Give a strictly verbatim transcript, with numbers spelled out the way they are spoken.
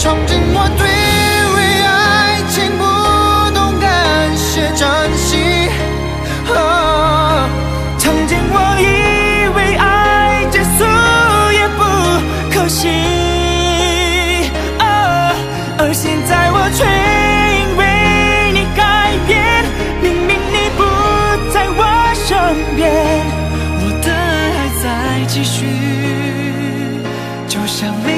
闯进我对为爱情不懂感谢珍惜。哦，曾经我以为爱结束也不可惜，哦，而现在我却因为你改变，明明你不在我身边，我的爱在继续，就像。